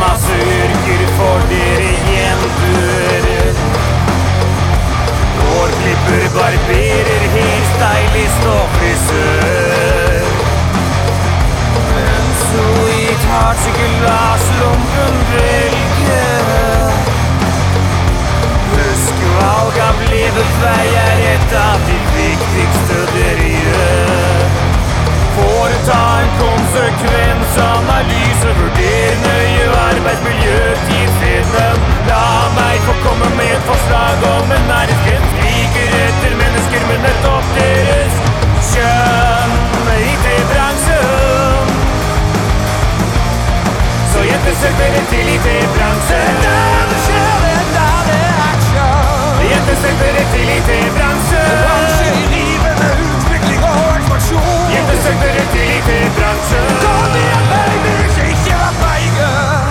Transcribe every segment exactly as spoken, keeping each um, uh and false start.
masse yrker for dere jenter. Hårklipper, barberer, hairstylist og frisør. Men sweetheart, sykkelasslumpen velger. Husk, valg av levevei er et av de viktigste dere gjør. Foreta en konsekvensanalyse, vurder nøye arbeidsmiljøtidsfeden. La meg få komme med et forslag om en næringsgren skriker etter mennesker med nettopp deres kjønn i IT-bransjen. Så jenter søk dere til IT-bransjen. Jenter søk dere til IT-bransjen. Bransje i livet med utvikling og ekspansjon. Jenter søk dere til IT-bransjen. Kom igjen, baby, ikke vær feige.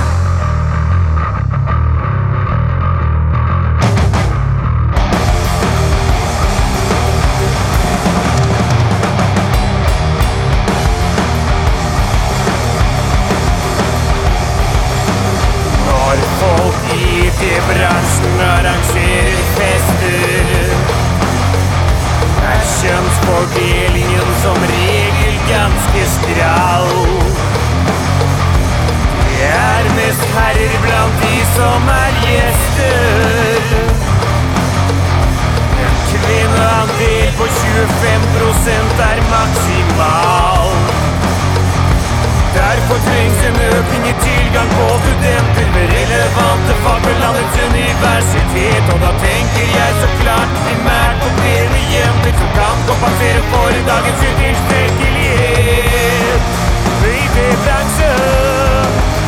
Når folk i IT-bransjen arrangerer fester, er kjønnsfordelingen som regel ganske skral. Det er mest herrer blant de som er gjester. En kvinneandel på tjuefem prosent er maksimal. Derfor trengs en økning i tilgang på studenter med relevante fag ved landets universitet. Og da tenker jeg så klart primært på pene jenter som kan kompensere for dagens utilstrekkelighet i IT-bransjen.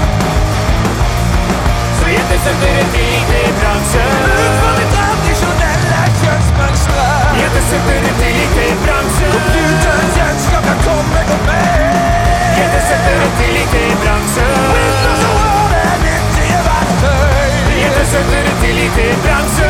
Så jenter søk dere til IT-bransjen. Utfordre tradisjonelle kjønnsmønstre. Jenter søk dere til IT-bransjen. Computerens gjenskap kan komme godt med. Jenter søk dere til IT-bransjen. Windows og Word er nyttige verktøy. Jenter søk dere til IT-bransjen.